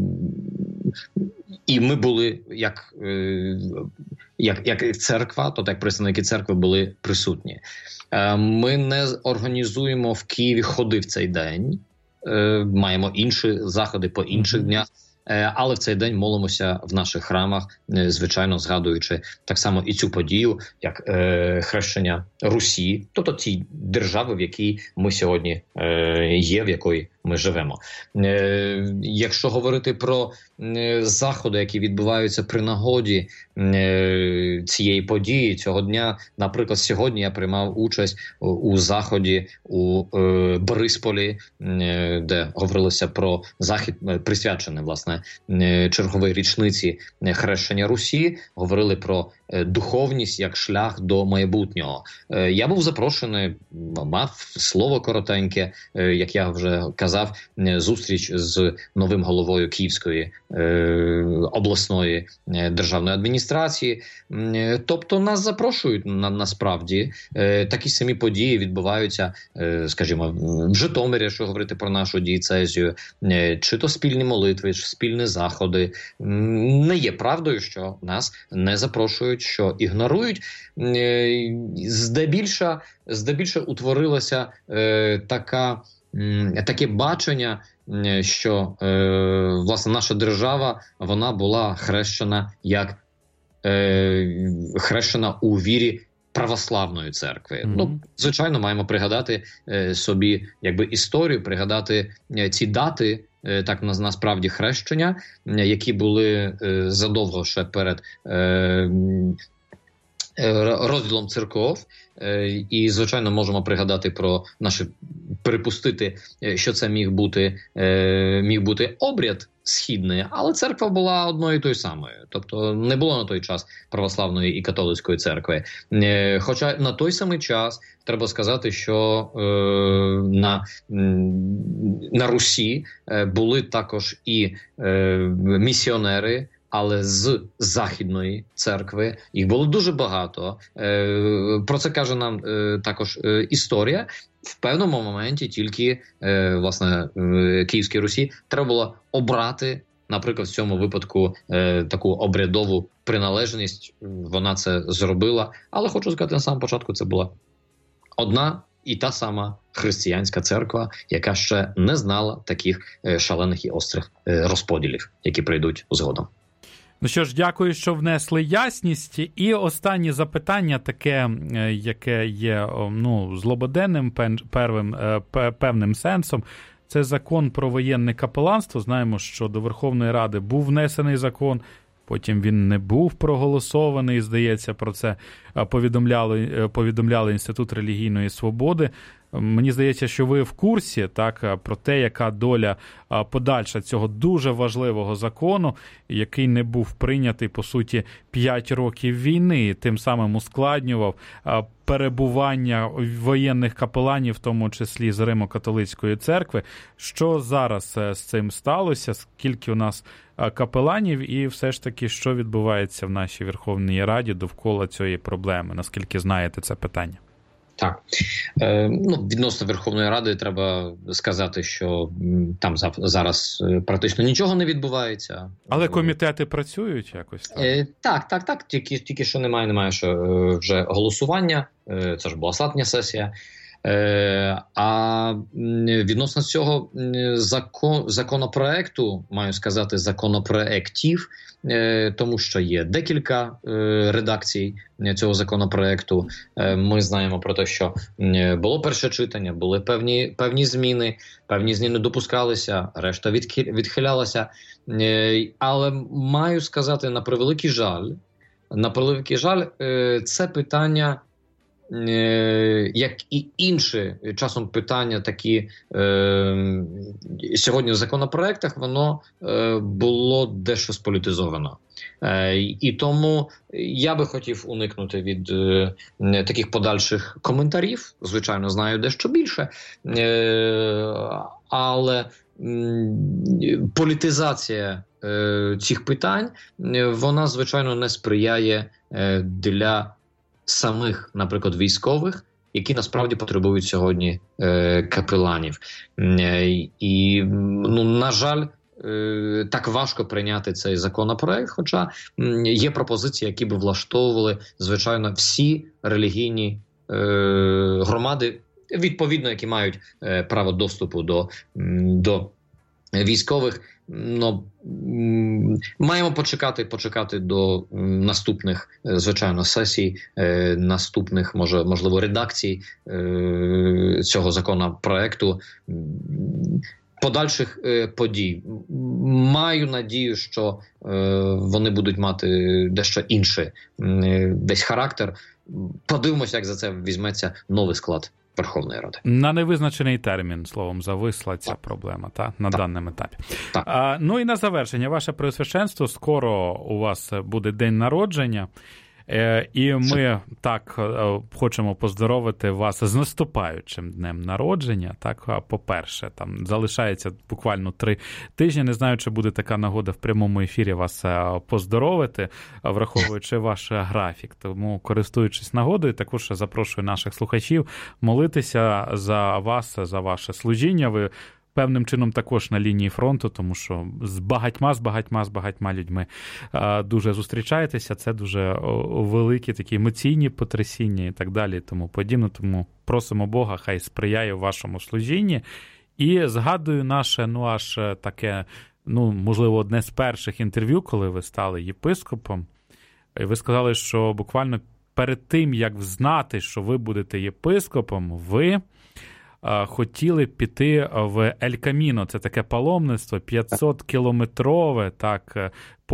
B: і ми були, як, е, як, як церква, то так представники церкви були присутні. Ми не організуємо в Києві ходи в цей день, маємо інші заходи по інших днях, але в цей день молимося в наших храмах, звичайно, згадуючи так само і цю подію, як хрещення Русі, тобто тій держави, в якій ми сьогодні є, в якої ми живемо. Е, якщо говорити про е, заходи, які відбуваються при нагоді е, цієї події, цього дня, наприклад, сьогодні я приймав участь у, у заході у е, Борисполі, е, де говорилося про захід, е, присвячений, власне, власне чергової річниці хрещення Русі, говорили про духовність як шлях до майбутнього. Я був запрошений, мав слово коротеньке, як я вже казав, зустріч з новим головою Київської обласної державної адміністрації. Тобто нас запрошують на, насправді. Такі самі події відбуваються, скажімо, в Житомирі, якщо говорити про нашу дієцезію, чи то спільні молитви, чи спільні заходи. Не є правдою, що нас не запрошують, що ігнорують. Здебільша, здебільша утворилося е, така, е, таке бачення, е, що е, власне наша держава, вона була хрещена як е, хрещена у вірі православної церкви. Mm-hmm. Ну, звичайно, маємо пригадати е, собі якби історію, пригадати е, ці дати, е, так насправді хрещення, е, які були е, задовго ще перед е, розділом церков, і, звичайно, можемо пригадати про наше, припустити, що це міг бути, міг бути обряд східний, але церква була одною і тою самою. Тобто не було на той час православної і католицької церкви. Хоча на той самий час треба сказати, що е, на, на Русі були також і е, місіонери, але з Західної церкви. Їх було дуже багато. Про це каже нам також історія. В певному моменті тільки, власне, Київській Русі треба було обрати, наприклад, в цьому випадку таку обрядову приналежність. Вона це зробила. Але хочу сказати, на самому початку це була одна і та сама християнська церква, яка ще не знала таких шалених і острих розподілів, які прийдуть згодом.
A: Ну що ж, дякую, що внесли ясність. І останнє запитання, таке, яке є ну, злободенним, первим, певним сенсом. Це закон про воєнне капеланство. Знаємо, що до Верховної Ради був внесений закон, потім він не був проголосований, здається, про це повідомляли, повідомляли Інститут релігійної свободи. Мені здається, що ви в курсі, так, про те, яка доля подальша цього дуже важливого закону, який не був прийнятий, по суті, п'ять років війни, тим самим ускладнював перебування воєнних капеланів, в тому числі з Римо-католицької церкви. Що зараз з цим сталося? Скільки у нас капеланів і все ж таки, що відбувається в нашій Верховній Раді довкола цієї проблеми? Наскільки знаєте це питання?
B: Так. Е, ну, відносно Верховної Ради треба сказати, що там зараз практично нічого не відбувається.
A: Але комітети працюють якось? Так,
B: е, так, так, так. Тільки, тільки що немає, немає що, е, вже голосування. Е, це ж була остання сесія. Е, а відносно цього закон, законопроекту, маю сказати, законопроектів, е, тому що є декілька е, редакцій цього законопроекту. Е, ми знаємо про те, що було перше читання, були певні, певні зміни, певні зміни допускалися, решта відхилялася. Е, але маю сказати, на превеликий жаль, на превеликий жаль, е, це питання, як і інші часом питання такі е, сьогодні в законопроектах, воно е, було дещо сполітизовано. Е, і тому я би хотів уникнути від е, таких подальших коментарів. Звичайно, знаю дещо більше. Е, але м, політизація е, цих питань, вона, звичайно, не сприяє е, для самих, наприклад, військових, які насправді потребують сьогодні е, капеланів. Е, і, ну, на жаль, е, так важко прийняти цей законопроект, хоча м, є пропозиції, які би влаштовували, звичайно, всі релігійні е, громади, відповідно, які мають е, право доступу до, до військових. Ну, маємо почекати, почекати до наступних, звичайно, сесій, е, наступних, може, можливо, редакцій е, цього законопроекту, подальших е, подій. Маю надію, що е, вони будуть мати дещо інший е, десь характер. Подивимося, як за це візьметься новий склад Верховної Ради.
A: На невизначений термін, словом, зависла ця так. проблема та? на так. даному етапі.
B: Так.
A: А, ну і на завершення, ваше Преосвященство, скоро у вас буде день народження. І ми так хочемо поздоровити вас з наступаючим днем народження. Так, по-перше, там залишається буквально три тижні. Не знаю, чи буде така нагода в прямому ефірі вас поздоровити, враховуючи ваш графік. Тому, користуючись нагодою, також запрошую наших слухачів молитися за вас, за ваше служіння. Ви певним чином також на лінії фронту, тому що з багатьма, з багатьма, з багатьма людьми дуже зустрічаєтеся. Це дуже великі такі емоційні потрясіння і так далі, і тому подібне. Тому просимо Бога, хай сприяє вашому служінні. І згадую наше, ну аж таке, ну можливо, одне з перших інтерв'ю, коли ви стали єпископом. І ви сказали, що буквально перед тим, як знати, що ви будете єпископом, ви хотіли піти в Ель Каміно. Це таке паломництво п'ятсот кілометрове, так,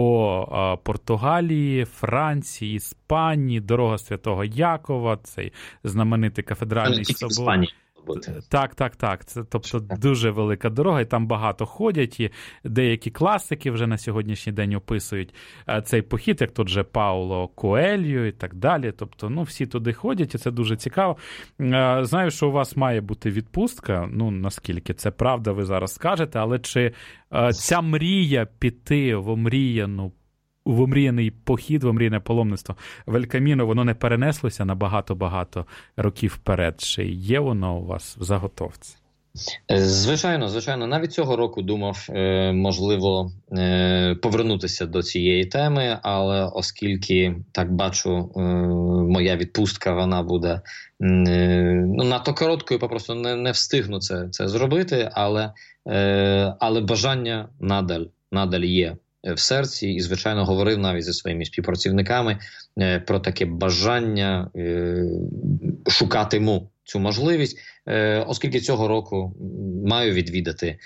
A: по Португалії, Франції, Іспанії, дорога Святого Якова, цей знаменитий кафедральний собор. Так, так, так. Це, тобто, дуже велика дорога, і там багато ходять, і деякі класики вже на сьогоднішній день описують цей похід, як тут же Пауло Коельо і так далі. Тобто, ну, всі туди ходять, і це дуже цікаво. Знаю, що у вас має бути відпустка, ну, наскільки це правда, ви зараз скажете, але чи ця мрія піти в омріяну в омріяний похід, в омріяне паломництво в Ель Каміно, воно не перенеслося на багато-багато років вперед? Чи є воно у вас в заготовці?
B: Звичайно, звичайно. Навіть цього року думав, можливо, повернутися до цієї теми, але оскільки, так бачу, моя відпустка, вона буде ну, надто короткою, попросту не, не встигну це, це зробити, але, але бажання надаль, надаль є в серці, і, звичайно, говорив навіть зі своїми співпрацівниками е, про таке бажання е, шукатиму цю можливість, е, оскільки цього року маю відвідати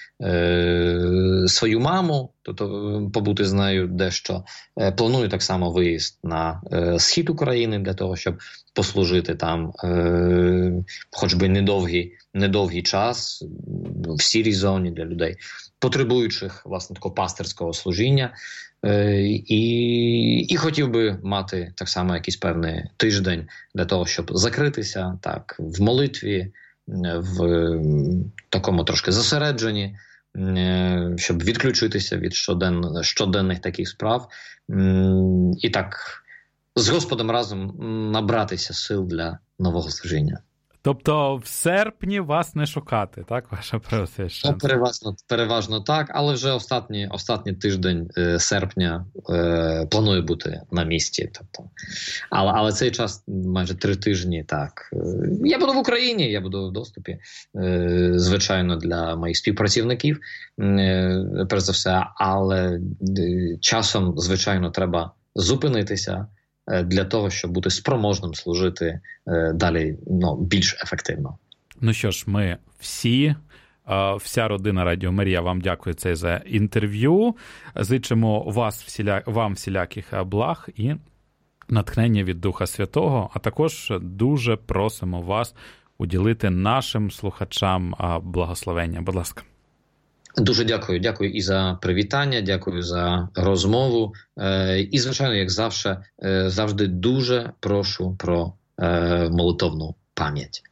B: е, свою маму, тобто побути з нею дещо. Е, планую так само виїзд на е, схід України для того, щоб послужити там е, хоч би недовгий, недовгий час в сірій зоні для людей, потребуючих, власне, такого пастирського служіння. Е, і, і хотів би мати так само якийсь певний тиждень для того, щоб закритися так в молитві, в такому трошки зосередженні, е, щоб відключитися від щоден, щоденних таких справ. Е, і так з Господом разом набратися сил для нового служіння.
A: Тобто в серпні вас не шукати, так, ваше Преосвященство?
B: Ну, переважно, переважно так, але вже останній, останній тиждень е, серпня е, планую бути на місці. Тобто. Але, але цей час, майже три тижні, так. Е, я буду в Україні, я буду в доступі, е, звичайно, для моїх співпрацівників, е, перш за все, але е, часом, звичайно, треба зупинитися, для того, щоб бути спроможним служити е, далі, ну, більш ефективно.
A: Ну що ж, ми всі, вся родина Радіо Марія, вам дякую це за інтерв'ю. Зичимо вас всіля... вам всіляких благ і натхнення від Духа Святого, а також дуже просимо вас уділити нашим слухачам благословення. Будь ласка.
B: Дуже дякую. Дякую і за привітання, дякую за розмову. Е, і, звичайно, як завжди, е, завжди дуже прошу про е, молитовну пам'ять.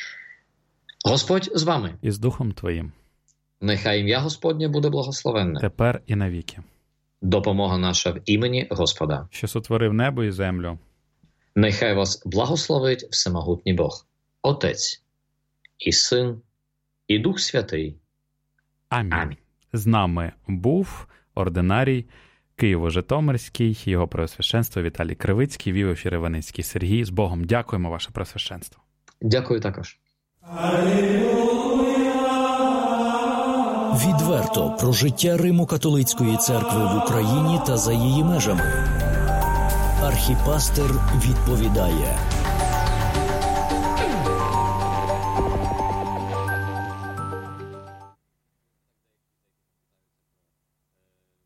B: Господь з вами.
A: І з Духом Твоїм.
B: Нехай ім'я Господнє буде благословенне.
A: Тепер і навіки.
B: Допомога наша в імені Господа.
A: Що сотворив небо і землю.
B: Нехай вас благословить всемогутній Бог, Отець і Син, і Дух Святий.
A: Амінь. Амінь. З нами був ординарій Києво-Житомирський, його Преосвященство Віталій Кривицький, вів ефір Іваницький Сергій. З Богом дякуємо, ваше Преосвященство.
B: Дякую також.
C: Відверто про життя Римо-католицької церкви в Україні та за її межами. Архіпастир відповідає.